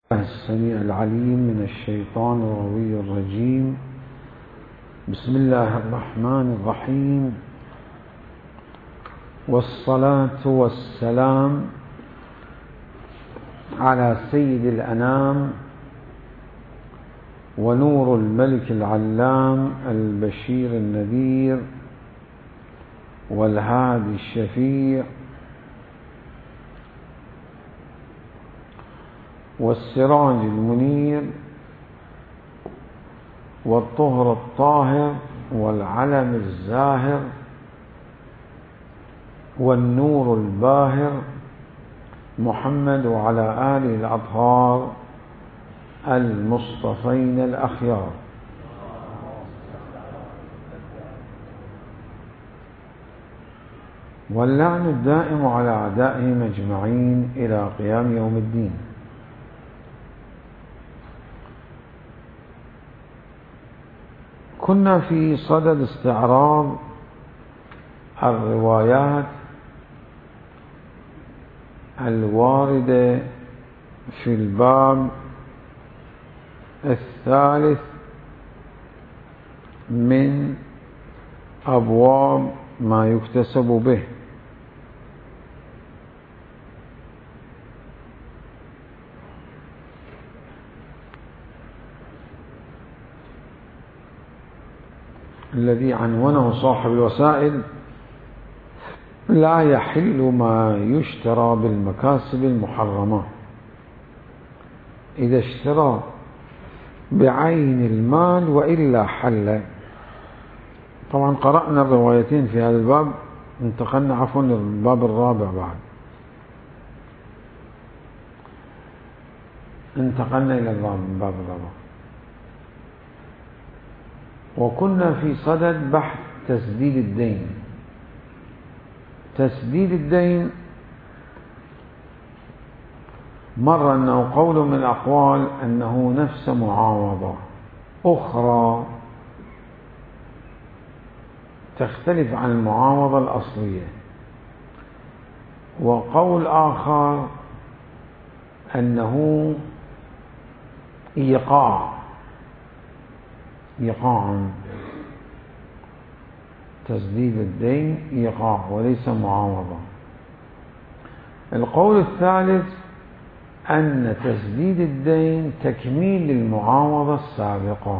السميع العليم من الشيطان الغوي الرجيم. بسم الله الرحمن الرحيم، والصلاة والسلام على سيد الأنام ونور الملك العلام البشير النذير والهادي الشفيع والسراج المنير والطهر الطاهر والعلم الزاهر والنور الباهر محمد وعلى آله الأطهار المصطفين الأخيار. واللعن الدائم على أعدائهم أجمعين إلى قيام يوم الدين. كنا في صدد استعراض الروايات الواردة في الباب الثالث من أبواب ما يكتسب به. الذي عنونه صاحب الوسائل: لا يحل ما يشترى بالمكاسب المحرمة إذا اشترى بعين المال وإلا حل. طبعا قرأنا الروايتين في هذا الباب، انتقلنا عفوا للباب الرابع بعد، انتقلنا إلى الباب الرابع، وكنا في صدد بحث تسديد الدين. تسديد الدين مر أنه قول من الأقوال أنه نفس معاوضة أخرى تختلف عن المعاوضة الأصلية، وقول آخر أنه إيقاع تسديد الدين إيقاع وليس معاوضة. القول الثالث أن تسديد الدين تكميل للمعاوضة السابقة،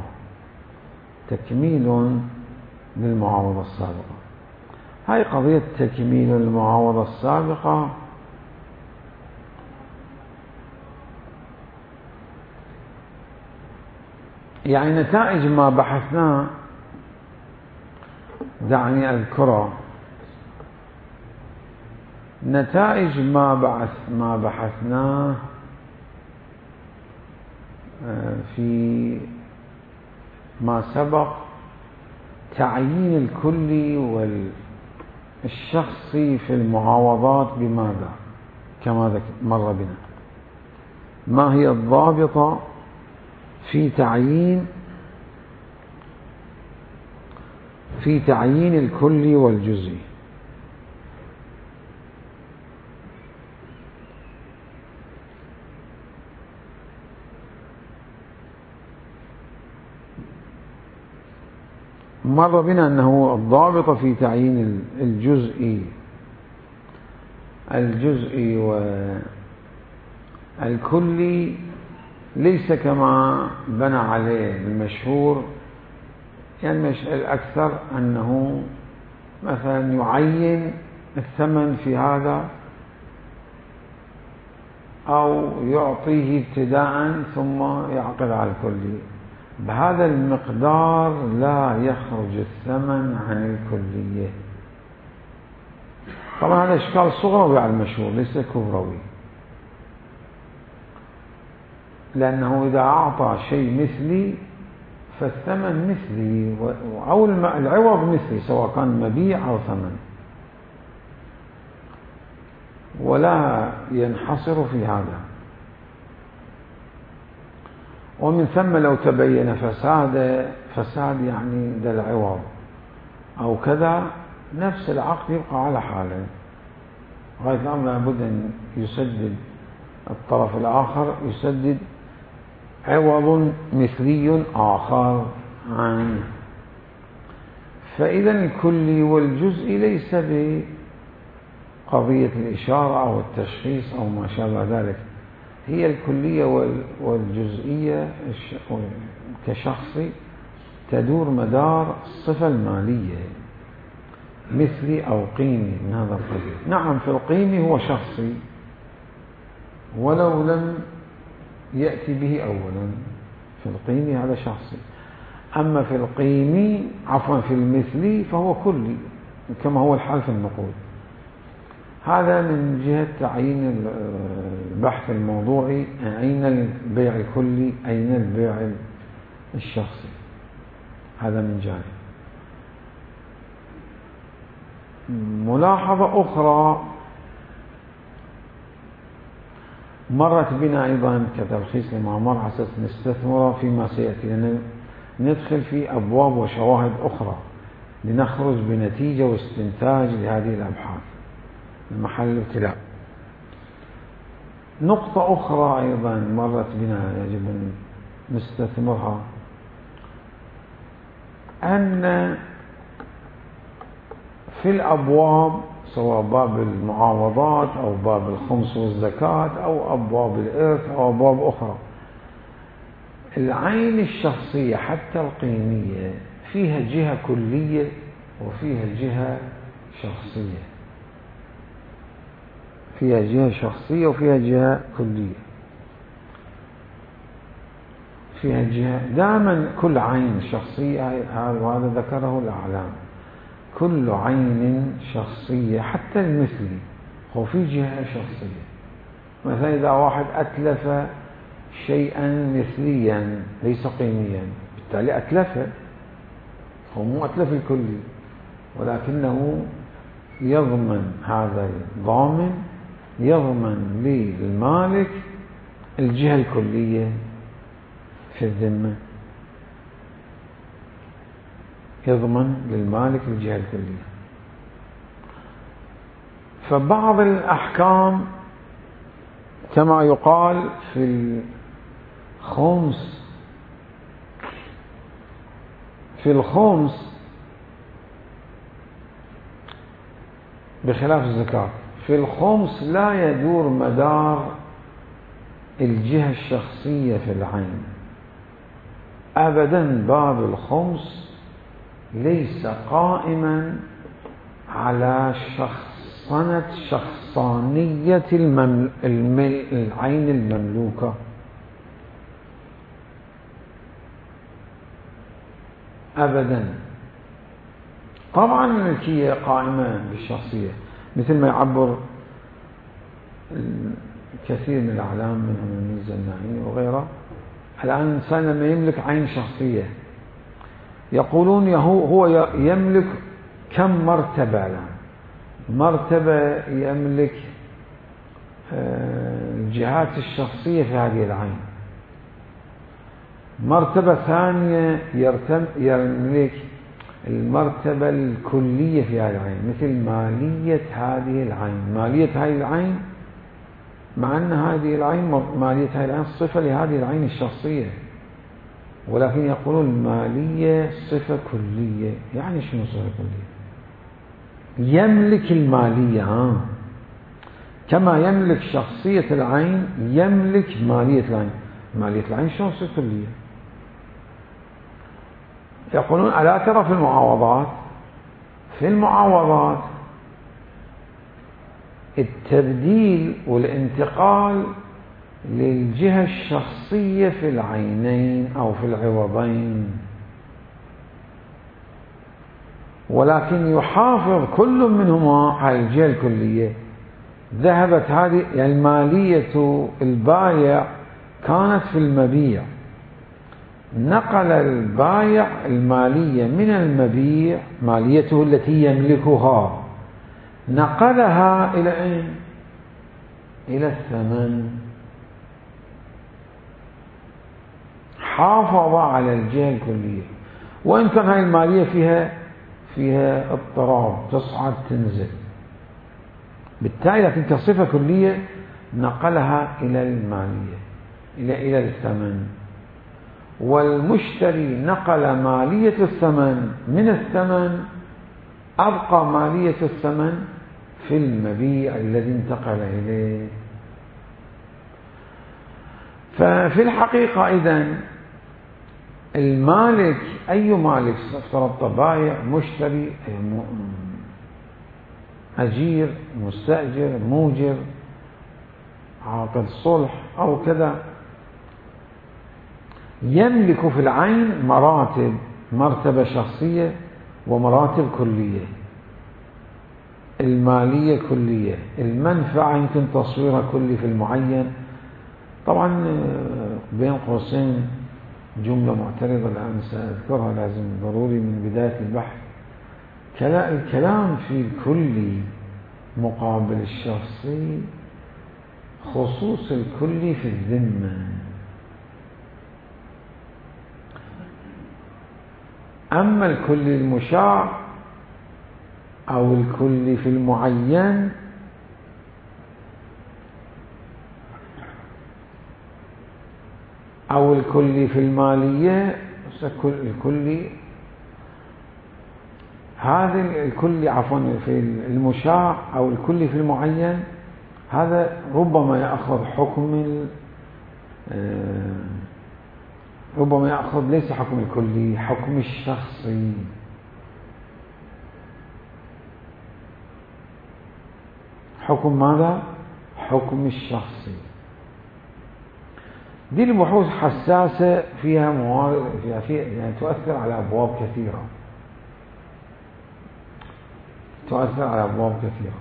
تكميل للمعاوضة السابقة. هاي قضية تكميل المعاوضة السابقة يعني نتائج ما بحثناه، دعني أذكرها. نتائج ما بحثناه في ما سبق: تعيين الكلي والشخصي في المعاوضات بماذا؟ كما مر بنا. ما هي الضابطة في تعيين الكلي والجزئي؟ مر بنا أنه الضابط في تعيين الجزئي والكلي ليس كما بنى عليه المشهور. يعني الأكثر أنه مثلا يعين الثمن في هذا أو يعطيه ابتداء ثم يعقد على الكلي. بهذا المقدار لا يخرج الثمن عن الكلية. طبعا هذا إشكال صغروي على المشهور ليس كبروي، لأنه إذا أعطى شيء مثلي فالثمن مثلي أو العوض مثلي، سواء كان مبيع أو ثمن، ولا ينحصر في هذا. ومن ثم لو تبين فساد يعني ذا العوض أو كذا، نفس العقد يبقى على حاله غاية الأمر لابد أن يسدد الطرف الآخر، يسدد عوض مثلي آخر عنه. فإذا الكلي والجزئي ليس بقضية الإشارة أو التشخيص أو ما شابه ذلك، هي الكلية والجزئية كشخص تدور مدار الصفة المالية، مثلي أو قيمي من هذا القبيل. نعم في القيمي هو شخصي ولو لم يأتي به أولا، في القيمي هذا شخصي. أما في القيمي في المثلي فهو كلي كما هو الحال في النقود. هذا من جهة تعيين البحث الموضوعي، أين البيع الكلي أين البيع الشخصي، هذا من جانب. ملاحظة أخرى مرت بنا أيضا كتلخيص لما مر على أساس نستثمر فيما سيأتي، لأن ندخل في أبواب وشواهد أخرى لنخرج بنتيجة واستنتاج لهذه الأبحاث المحل الابتلاء. نقطة أخرى أيضا مرت بنا يجب أن نستثمرها، أن في الأبواب سواء باب المعاوضات أو باب الخمس والزكاة أو أبواب الإرث أو أبواب أخرى، العين الشخصية حتى القيمية فيها جهة كلية وفيها جهة شخصية، فيها جهة شخصية وفيها جهة كلية. فيها جهة دائما كل عين شخصية، وهذا ذكره الأعلام، كل عين شخصية حتى المثلي هو في جهة شخصية. مثلا إذا واحد أتلف شيئا مثليا ليس قيميا بالتالي أتلفه، هو مو أتلف الكلي، ولكنه يضمن، هذا الضامن يضمن للمالك الجهة الكلية في الذمة، يضمن للمالك الجهة الكلية. فبعض الأحكام كما يقال في الخمس بخلاف الزكاة، في الخمس لا يدور مدار الجهة الشخصية في العين أبدا. باب الخمس ليس قائما على شخصانية العين المملوكة أبدا. طبعا الملكية قائمة بالشخصية، مثل ما يعبر كثير من الأعلام منهم ابن الزناعي وغيره. الآن الإنسان لما يملك عين شخصية يقولون هو يملك كم مرتبة الآن. مرتبة يملك الجهات الشخصية في هذه العين، مرتبة ثانية يملك المرتبة الكلية في هذه العين، مثل مالية هذه العين. مالية هذه العين مع أن هذه العين مالية هذه العين صفة لهذه العين الشخصية، ولكن يقولون المالية صفة كلية. يعني شنو صفة كلية؟ يملك المالية كما يملك شخصية العين يملك مالية العين. مالية العين شنو صفة كلية؟ يقولون ألا ترى في المعاوضات التبديل والانتقال للجهة الشخصية في العينين أو في العوضين، ولكن يحافظ كل منهما على الجهة الكلية. ذهبت هذه يعني مالية البائع كانت في المبيع، نقل البائع المالية من المبيع ماليته التي يملكها نقلها إلى أين؟ إلى الثمن. حافظ على الجهة الكلية، وإن كان هذه المالية فيها اضطراب، تصعد تنزل، بالتالي لكن كصفة كلية نقلها إلى المالية إلى الثمن. والمشتري نقل مالية الثمن من الثمن، أبقى مالية الثمن في المبيع الذي انتقل إليه. ففي الحقيقة إذن المالك، أي مالك افترضت بائع مشتري أجير مستأجر موجر عاقد صلح أو كذا، يملك في العين مراتب، مرتبة شخصية ومراتب كلية. المالية كلية، المنفعة يمكن تصويرها كلي في المعين. طبعا بين قوسين جملة معترضة الآن سأذكرها، لازم ضروري من بداية البحث. الكلام في الكلي مقابل الشخصي، خصوص الكلي في الذمة. أما الكلي المشاع أو الكلي في المعين أو الكلي في المالية، الكلي هذا الكلي عفوا في المشاع أو الكلي في المعين، هذا ربما يأخذ حكم، ربما يأخذ ليس حكم الكلي، حكم الشخصي. حكم ماذا؟ حكم الشخصي. دي البحوث حساسة، فيها موارد، يعني تؤثر على أبواب كثيرة، تؤثر على أبواب كثيرة.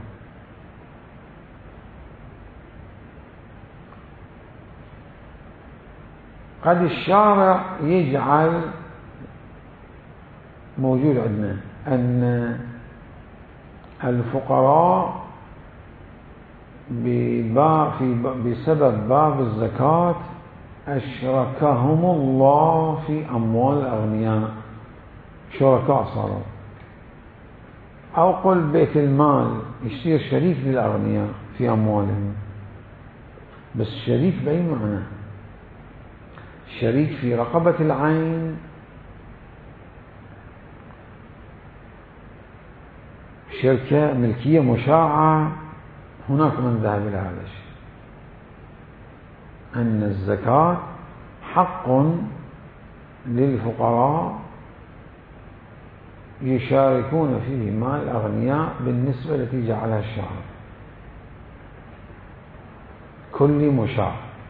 قد الشارع يجعل موجود عندنا أن الفقراء بسبب باب الزكاة أشركهم الله في أموال الأغنياء، شركاء صاروا. أو قل بيت المال يصير شريك للأغنياء في أموالهم، بس شريك بأي معنى؟ شريك في رقبة العين، شركة ملكية مشاعة. هناك من ذهب إلى هذا الشيء، أن الزكاة حق للفقراء يشاركون فيه مع الأغنياء بالنسبة التي جعلها الشارع، كل مشاع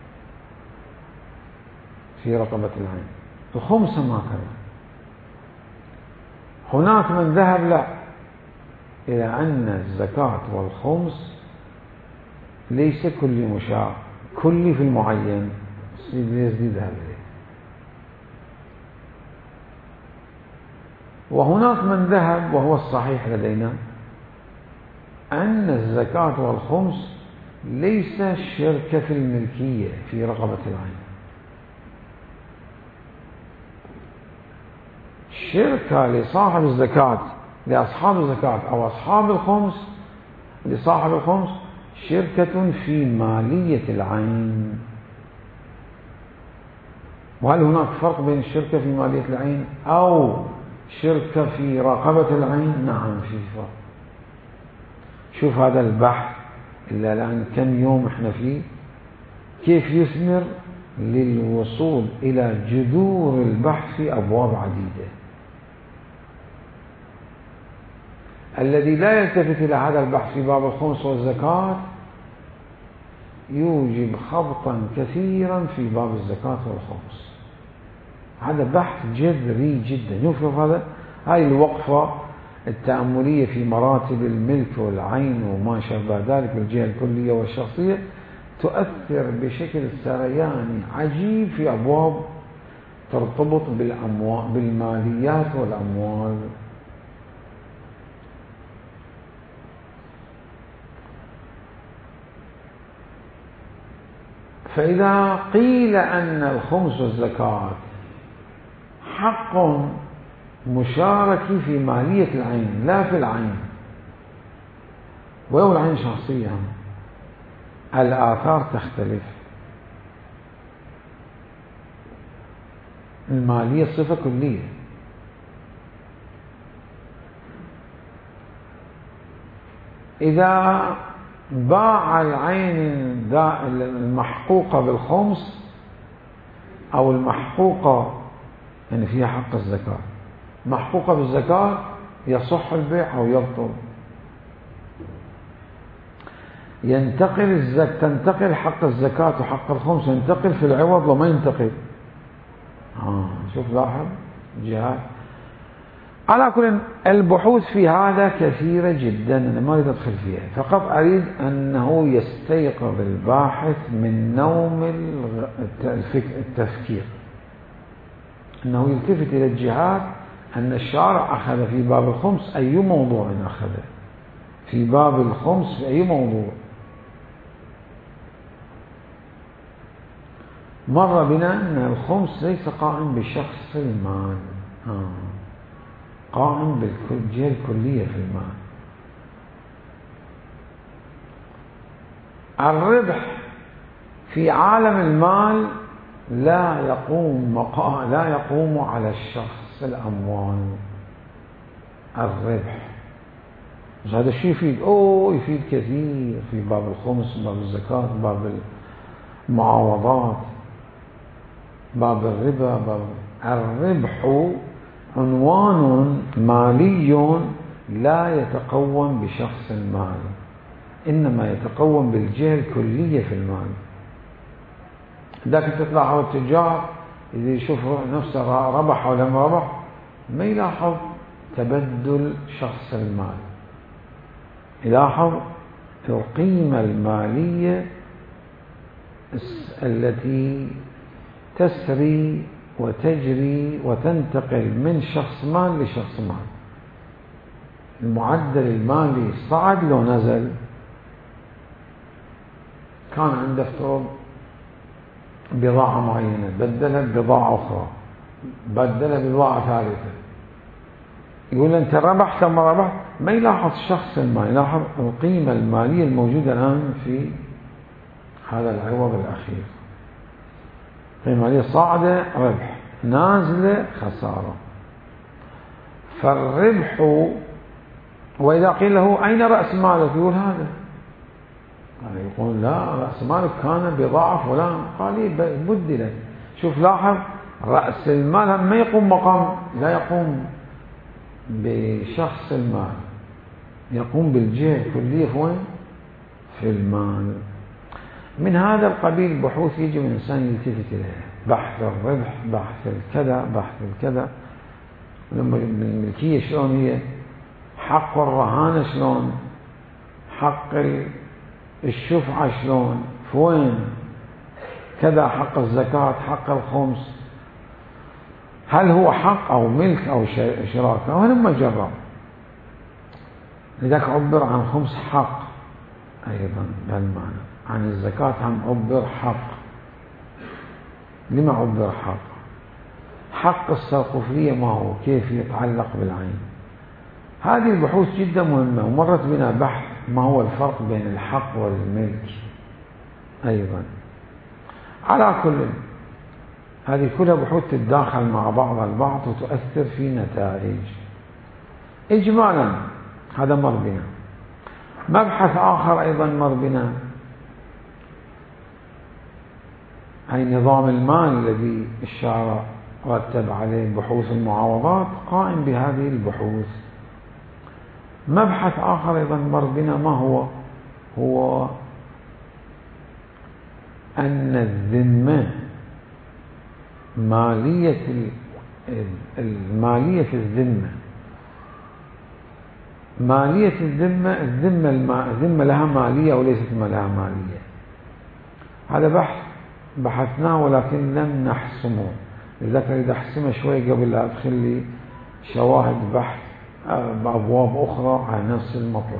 في رقبة العين. الخمس ما كذا. هناك من ذهب لا، إلى أن الزكاة والخمس ليس كل مشاع، كل في المعين، يزيد هذا. وهناك من ذهب، وهو الصحيح لدينا، أن الزكاة والخمس ليس شركة في الملكية في رقبة العين، شركة لصاحب الزكاة، لأصحاب الزكاة أو أصحاب الخمس، لصاحب الخمس شركة في مالية العين. وهل هناك فرق بين الشركة في مالية العين أو شركة في رقبة العين؟ نعم في فرق. شوف هذا البحث إلا الآن كم يوم احنا فيه، كيف يثمر للوصول إلى جذور البحث في أبواب عديدة. الذي لا يلتفت إلى هذا البحث في باب الخمس والزكاة يوجب خبطا كثيرا في باب الزكاة والخمس. هذا بحث جذري جدا. يشوف هذه الوقفة التأملية في مراتب الملك والعين وما شابه ذلك بالجهة الكلية والشخصية تؤثر بشكل سرياني عجيب في أبواب ترتبط بالماليات والأموال. فإذا قيل أن الخمس والزكاة حق مشاركي في مالية العين لا في العين، ولو العين شخصية، الآثار تختلف. المالية صفة كلية. إذا باع العين المحقوقة بالخمس أو المحقوقة يعني فيها حق الزكاة، محقوقة بالزكاة، يصح البيع أو يبطل. تنتقل حق الزكاة وحق الخمس، ينتقل في العوض وما ينتقل. شوف لاحظ جهات. على كل البحوث في هذا كثيرة جدا، أنا ما أريد أدخل فيها، فقط أريد أنه يستيقظ الباحث من نوم التفكير، أنه يلتفت إلى الجهات أن الشارع أخذ في باب الخمس أي موضوع أخذ في باب الخمس في أي موضوع. مر بنا أن الخمس ليس قائم بشخص المال، قائم بالجهة الكلية في المال. الربح في عالم المال لا يقوم على الشخص الأموال. الربح هذا الشيء يفيد كثير في باب الخمس، باب الزكاة، باب المعاوضات، باب الربا. الربح عنوان مالي لا يتقوم بشخص المال، إنما يتقوم بالجهة الكلية في المال. ذاك تطلع التجار إذا يشوف نفسه ربح ولا ما ربح، ما يلاحظ تبدل شخص المال، يلاحظ القيمة المالية التي تسري وتجري وتنتقل من شخص مال لشخص مال. المعدل المالي صعد لو نزل. كان عنده افترض بضاعة معينة، بدلها ببضاعة أخرى، بدلها ببضاعة ثالثة، يقول أنت ربحت ما ربحت، ما يلاحظ شخص المال، يلاحظ القيمة المالية الموجودة الآن في هذا العوض الأخير. القيمة المالية صاعدة ربح، نازلة خسارة. فالربح، وإذا قيل له أين رأس مالك؟ يقول هذا، يقول لا، رأس مالك كان بضاعة فلان، قال بدلت. شوف لاحظ، رأس المال ما يقوم مقام، لا يقوم بشخص المال، يقوم بالجهة الكلية في وين؟ في المال. من هذا القبيل بحوث يجب الإنسان يلتفت إليها، بحث الربح، بحث الكذا، بحث الكذا، الملكية شلون هي، حق الرهانة شلون، حق الشفعة شلون، في وين كذا، حق الزكاة، حق الخمس، هل هو حق أو ملك أو شراكة، وهذا ما جرب. لذلك عبر عن خمس حق أيضا بهالمعنى، عن الزكاة هم عبر حق. لما عبر حق؟ حق السرقفية ما هو، كيف يتعلق بالعين. هذه البحوث جدا مهمة، ومرت بنا بحث ما هو الفرق بين الحق والملك أيضا. على كل هذه كلها بحوث تتداخل مع بعضها البعض وتؤثر في نتائج. إجمالا هذا مر بنا. مبحث آخر أيضا مر بنا، أي نظام المال الذي الشارع رتب عليه بحوث المعاوضات، قائم بهذه البحوث. مبحث آخر أيضا مر بنا، ما هو أن الذمة، المالية في الذمة، مالية الذمة لها مالية وليست لها مالية. هذا بحث بحثناه ولكن لم نحسمه، لذلك أريد أحسمه شوي قبل لا أدخل لي شواهد بحث بأبواب أخرى على نفس المطلب.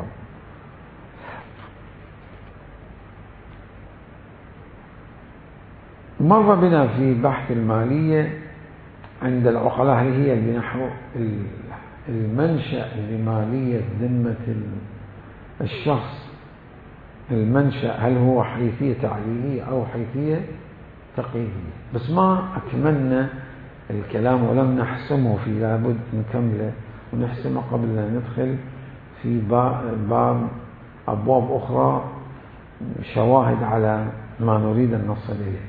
مر بنا في بحث المالية عند العقلاء هل هي بنحو المنشأ لمالية ذمة الشخص، المنشأ هل هو حيثية تعليلية أو حيثية تقييدية. بس ما أكملنا الكلام ولم نحسمه فيه، لابد نكمله ونحسمه قبل أن ندخل في باب أبواب أخرى شواهد على ما نريد أن نصل إليه.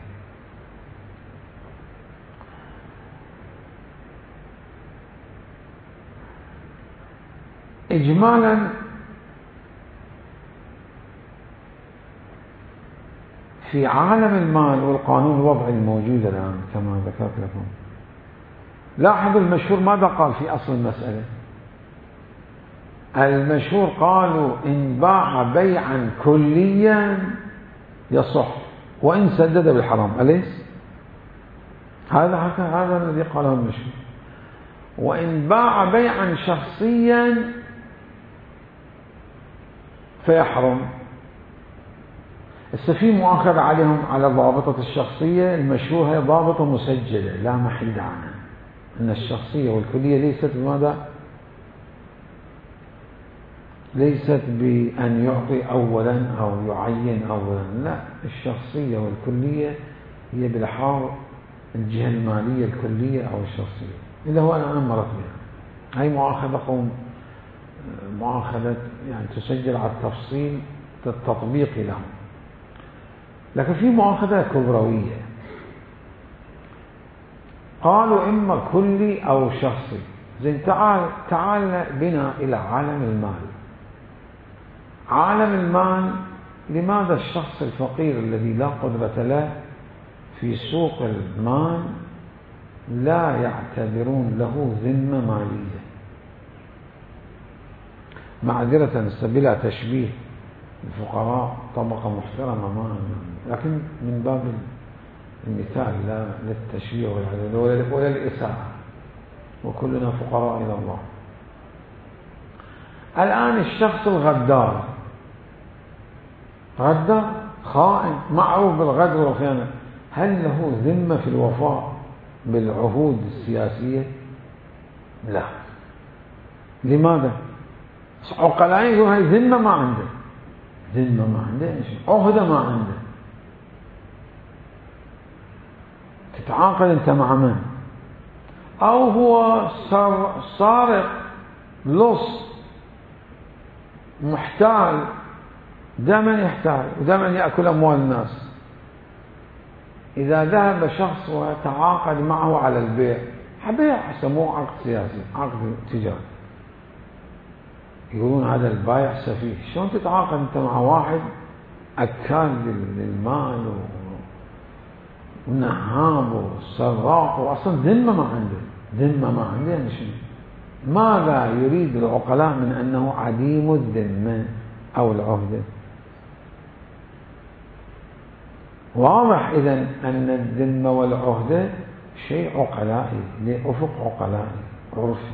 إجمالا في عالم المال والقانون الوضعي الموجود الآن كما ذكرت لكم، لاحظوا المشهور ماذا قال في أصل المسألة؟ المشهور قالوا إن باع بيعا كليا يصح وإن سدد بالحرام، أليس؟ هذا الذي قاله المشهور. وإن باع بيعا شخصيا فيحرم. في مؤاخذة عليهم على ضابطة الشخصية، المشهور هي ضابطة مسجلة لا محيد عنها، أن الشخصية والكلية ليست بماذا؟ ليست بأن يعطي أولا أو يعين أولا، لا، الشخصية والكلية هي بالحال الجهة المالية الكلية أو الشخصية، إلا هو أنا مرت بها. هاي مؤاخذة مؤاخذة يعني تسجل على التفصيل التطبيق لهم. لكن في مؤاخذة كبروية، قالوا إما كلي أو شخصي. زين، تعال بنا إلى عالم المال. عالم المال، لماذا الشخص الفقير الذي لا قدرة له في سوق المال لا يعتبرون له ذمة مالية؟ معذرة بلا تشبيه، الفقراء طبقة محترمة لكن من باب المثال لا للتشبيه ولا الإساءة، وكلنا فقراء إلى الله. الآن الشخص الغدار، غدار خائن معروف بالغدر والخيانة، هل له ذمة في الوفاء بالعهود السياسية؟ لا. لماذا؟ عقلائي هاي ذمة ما عنده، ذمة ما عنده، عهدة ما عنده. تتعاقد أنت مع من؟ أو هو سارق، لص، محتال، دائما يحتال ودائما يأكل أموال الناس. إذا ذهب شخص وتعاقد معه على البيع، بيع يسموه عقد سياسي، عقد تجاري، يقولون هذا البايع سفيه. شلون تتعاقد أنت مع واحد أكال للمال ونهاب وسراق وأصلا ذمة ما عنده؟ ذمة ما عنده يعني شنو؟ ماذا يريد العقلاء من أنه عديم الذمة أو العهدة؟ واضح إذن أن الذمة والعهدة شيء عقلائي لأفق عقلائي عرفي.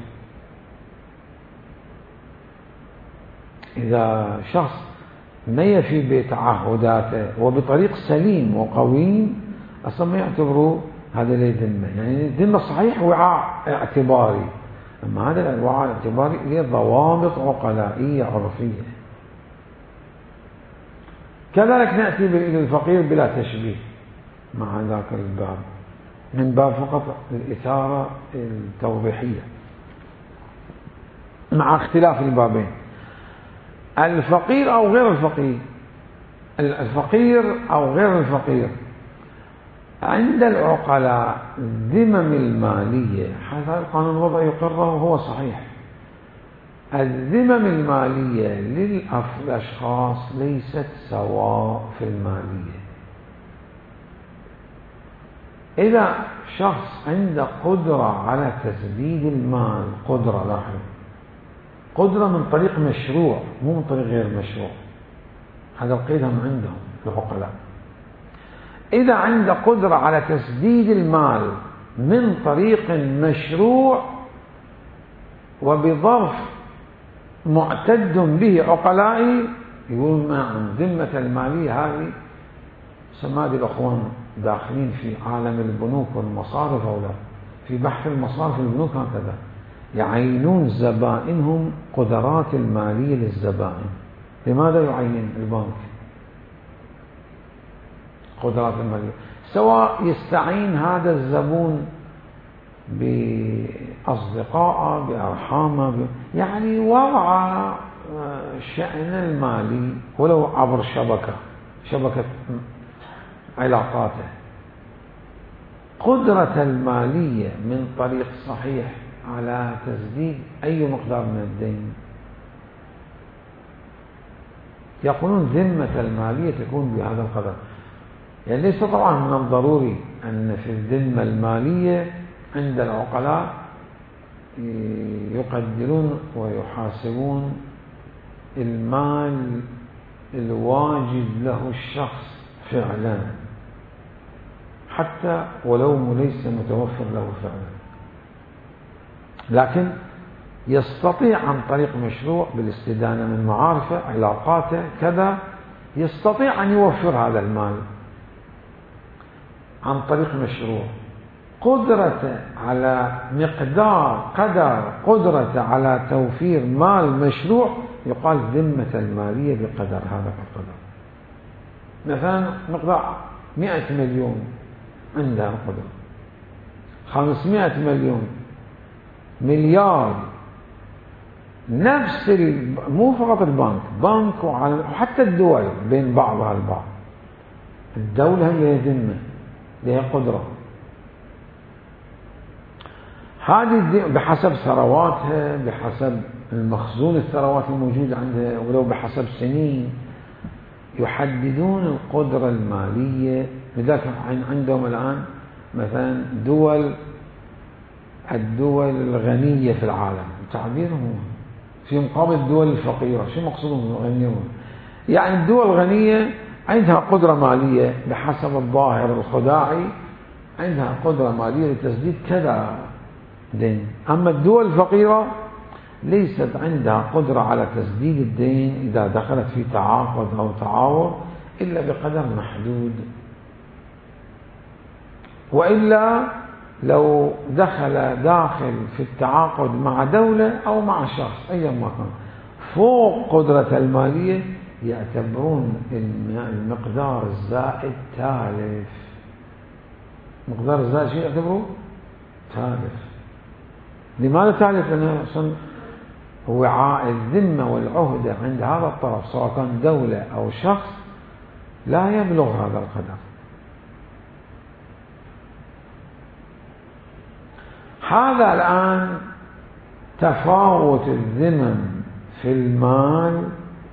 إذا شخص ما يفي بتعهداته وبطريق سليم وقويم، أصلا ما يعتبروا هذا ليه ذمة. يعني الذمة صحيح وعاء اعتباري، أما هذا الوعاء الاعتباري له ضوابط عقلائية عرفية. كذلك نأتي إلى الفقير بلا تشبيه مع ذاك الباب، من باب فقط الإثارة التوضيحية مع اختلاف البابين. الفقير أو غير الفقير، الفقير أو غير الفقير، عند العقلاء الذمم المالية، هذا القانون الوضعي يقرره وهو صحيح، الذمم المالية للأشخاص ليست سواء في المالية. إذا شخص عنده قدرة على تسديد المال، قدرة، لاحظ، قدرة من طريق مشروع مو من طريق غير مشروع، هذا القيد هم عندهم العقلاء. إذا عنده قدرة على تسديد المال من طريق مشروع وبظرف معتد به عقلائي، يقول نعم ذمة المالية هذه. سماد الأخوان داخلين في عالم البنوك والمصارف أو لا، في بحث المصارف والبنوك هكذا يعينون زبائنهم قدرات المالية للزبائن. لماذا يعين البنك قدرات المالية؟ سواء يستعين هذا الزبون بأصدقائه بأرحامه يعني وضع الشأن المالي ولو عبر شبكة علاقاته. قدرة المالية من طريق صحيح على تسديد أي مقدار من الدين. يقولون ذمة المالية تكون بهذا القدر. يعني ليس طبعا من الضروري أن في الذمة المالية عند العقلاء يقدرون ويحاسبون المال الواجب له الشخص فعلا حتى ولو ليس متوفر له فعلا، لكن يستطيع عن طريق مشروع بالاستدانة من معارفه علاقاته كذا يستطيع أن يوفر هذا المال عن طريق مشروع. قدرته على قدرته على توفير مال مشروع يقال ذمة المالية بقدر هذا القدر. مثلا مقدار 100 مليون عندها القدرة، 500 مليون، مليار، نفس مو فقط بنك وحتى الدول بين بعضها البعض. الدولة هي ذمة لها قدرة، هذه بحسب ثرواتها، بحسب المخزون الثروات الموجودة عندها، ولو بحسب سنين يحددون القدرة المالية. لذلك عندهم الآن مثلا الدول الغنية في العالم تعبيرهم في مقابل الدول الفقيرة. شو مقصودهم الغنية؟ يعني الدول الغنية عندها قدرة مالية بحسب الظاهر الخداعي، عندها قدرة مالية لتسديد كذا دين. أما الدول الفقيرة ليست عندها قدرة على تسديد الدين إذا دخلت في تعاقد أو تعاور إلا بقدر محدود، وإلا لو داخل في التعاقد مع دولة أو مع شخص أيا ما كان فوق قدرة المالية يعتبرون المقدار الزائد تالف. مقدار الزائد شيء يعتبروه تالف. لماذا تالف؟ لأنه وعاء الذمة والعهدة عند هذا الطرف سواء كان دولة أو شخص لا يبلغ هذا القدر. هذا الآن تفاوت الذمم في المال،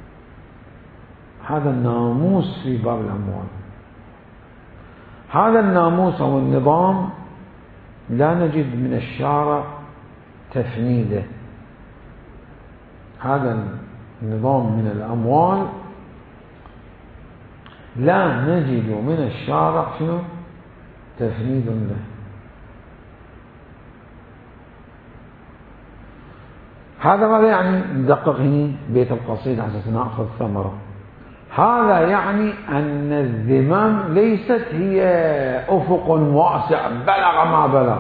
هذا الناموس في باب الأموال. هذا الناموس أو النظام لا نجد من الشارع تفنيده. هذا النظام من الأموال لا نجد من الشارع شنو تفنيد له. هذا ماذا يعني؟ ندقق هنا بيت القصيد على أساس نأخذ ثمرة. هذا يعني أن الذمم ليست هي أفق واسع بلغ ما بلغ.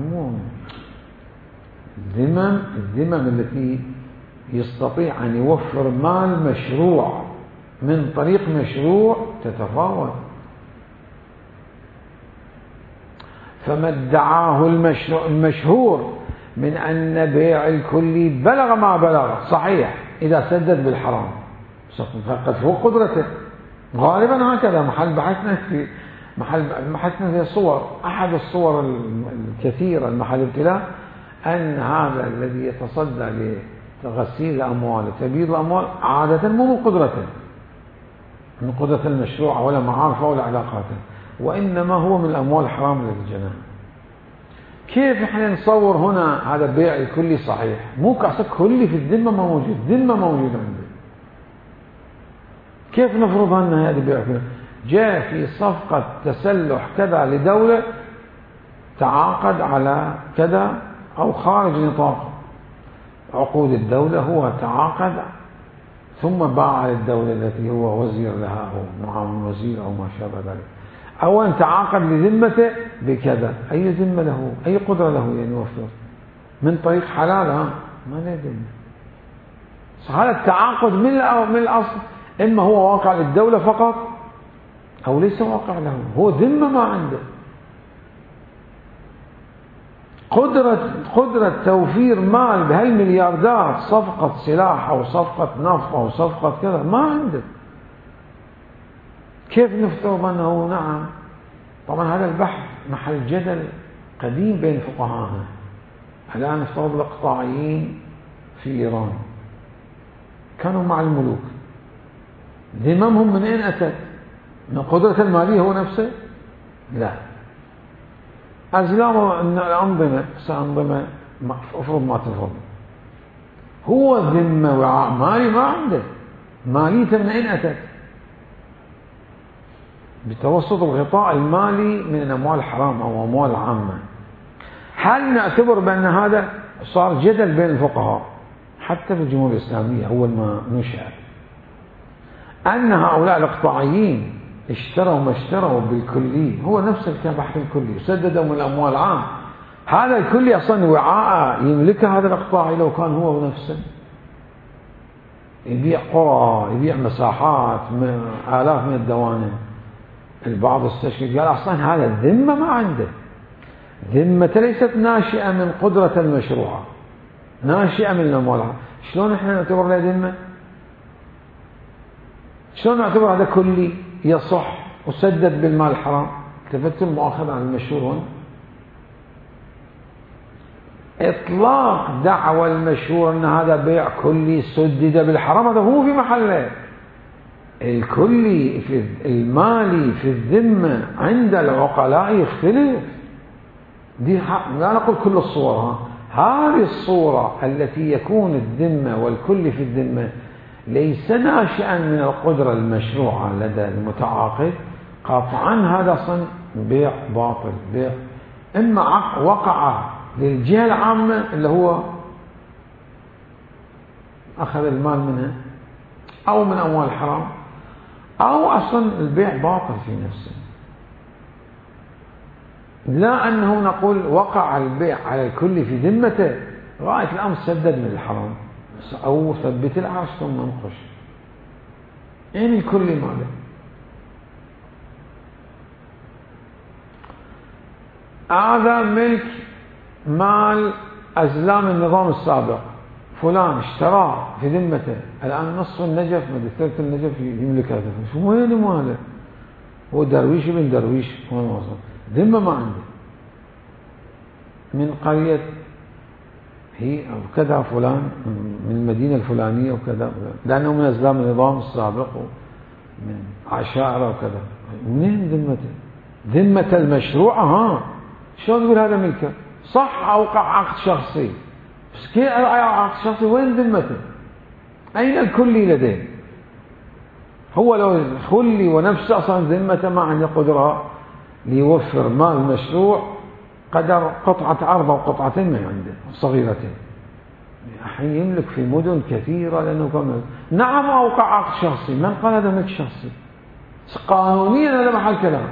الذمم التي يستطيع أن يوفر مال مشروع من طريق مشروع تتفاوت. فما ادعاه المشهور من أن بيع الكلي بلغ ما بلغ صحيح إذا سدد بالحرام فقد فوق قدرته. غالبا هكذا محل بحثنا في صور. أحد الصور الكثيرة المحل ابتلاء أن هذا الذي يتصدى لغسيل الأموال وتبييض الأموال عادة مو من قدرته، من قدرة المشروع ولا معارفه ولا علاقاته، وإنما هو من الأموال الحرام الذي جناه. كيف احنا نصور هنا هذا بيع الكلي صحيح؟ مو كأسك كلي في الذمة ما موجود، ذمة موجودة عنده. كيف نفرض أن هذا بيع كلي؟ جاء في صفقة تسلح كذا لدولة تعاقد على كذا أو خارج نطاق عقود الدولة، هو تعاقد ثم باع للدولة التي هو وزير لها أو معاون وزير أو ما شابه ذلك. أولا تعاقد لذمته بكذا، أي ذمة له؟ أي قدرة له أن يوفر؟ من طريق حلال ما له ذمة. هذا التعاقد من الأصل إما هو واقع للدولة فقط أو ليس واقع له، هو ذمة ما عنده. قدرة توفير مال بهالملياردات، صفقة سلاح أو صفقة نفط أو صفقة كذا، ما عنده. كيف نفترض أنه نعم؟ طبعا هذا البحث محل جدل قديم بين فقهاءنا. الآن نفترض الإقطاعيين في إيران كانوا مع الملوك، ذممهم من أين أتت؟ من قدرة المالية هو نفسه؟ لا. أزلاموا أن الأنظمة سأنظمة أفرض ما تفرض، هو ذمة وعاء مالي ما عنده، ماليته من أين أتت؟ بتوسط الغطاء المالي من الأموال الحرام أو أموال عامة. هل نعتبر بأن هذا صار جدل بين الفقهاء حتى في الجمهورية الإسلامية أول ما نشأت، أن هؤلاء الإقطاعيين اشتروا ما اشتروا بالكلي هو نفس البحث الكلي، سددوا من الأموال العام. هذا الكلي أصلا وعاء يملكه هذا الإقطاعي لو كان هو نفسه، يبيع قرى، يبيع مساحات، آلاف من الدوانم. البعض استشكل قال أصلا هذا الذمة ما عنده، ذمة ليست ناشئة من قدرة المشروعة، ناشئة من الأموال. شلون احنا نعتبر له ذمة؟ شلون نعتبر هذا كلي يصح وسدد بالمال الحرام؟ التفت المؤاخذة عن المشهور هنا. إطلاق دعوى المشهور أن هذا بيع كلي سدد بالحرام هذا هو في محله. الكلي في المالي في الذمة عند العقلاء يختلف. دي لا نقول كل الصور، هذه الصورة التي يكون الذمة والكل في الذمة ليس ناشئا من القدرة المشروعة لدى المتعاقد، قطعا هذا صنع بيع باطل، بيع إما وقع للجهة العامة اللي هو أخذ المال منها أو من أموال حرام، أو أصلا البيع باطل في نفسه. لا أنه نقول وقع البيع على الكل في ذمته، غاية الأمر سدد من الحرام أو ثبت العرش ثم انقش. يعني الكل ماله. هذا ملك مال أزلام النظام السابق، فلان اشتراه في ذمته، الآن نصف النجف ثلث النجف يملك هذا، شو وين ماله؟ هو درويش ابن درويش، وين وصل؟ ذمة ما عنده. من قرية هي كذا فلان من المدينة الفلانية وكذا، لأنه من أزلام النظام السابق من عشائر وكذا. منين ذمته؟ ذمة المشروع. شلون تقول هذا ملكه؟ صح أوقع عقد شخصي، بس كيف عقد شخصي وين ذمته؟ أين الكلي لديه؟ هو لو الكلي ونفسه أصلا ذمته ما عنده قدرة ليوفر مال مشروع قدر قطعة أرض أو قطعتين من عنده صغيرتين. الحين يملك في مدن كثيرة لأنه كان نعم أوقع عقد شخصي، من قال هذا ملك شخصي؟ قانونيا هذا محل كلام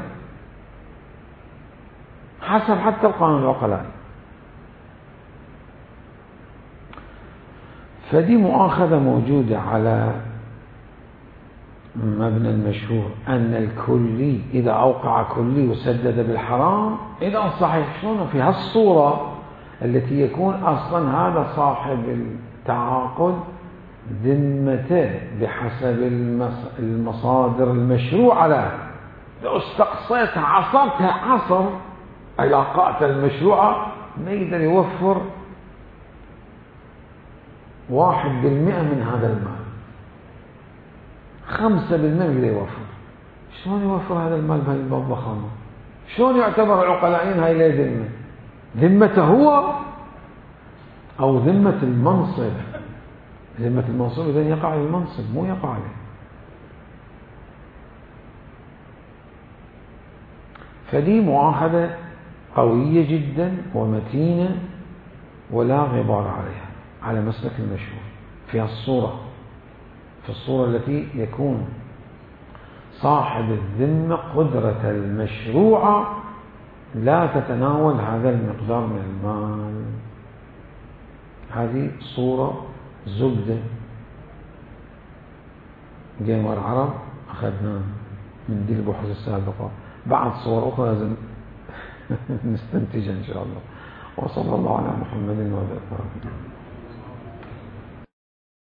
حسب حتى القانون العقلائي. فدي مؤاخذة موجودة على مبنى المشهور أن الكلي إذا أوقع كلي وسدد بالحرام إذا صحيح. شلون في هالصورة التي يكون أصلا هذا صاحب التعاقد ذمته بحسب المصادر المشروعة له، لو استقصيت عصر علاقات المشروعة ما يقدر يوفر 1% من هذا المال، 5% يقدر يوفر. شلون يوفر هذا المال بهالضخامة؟ شلون يعتبر العقلائيين هاي لا ذمة؟ ذمته هو أو ذمة المنصب؟ ذمة المنصب إذن يقع على المنصب مو يقع عليه. فدي مؤاخذة قوية جدا ومتينة ولا غبار عليها على مسلك المشهور في الصورة، في الصورة التي يكون صاحب الذمة قدرة المشروعة لا تتناول هذا المقدار من المال. هذه صورة زبدة جيمر العرب أخذناها من دي البحوث السابقة. بعض صور أخرى لازم نستنتجها إن شاء الله. وصلى الله على محمد وعلى آله وصحبه.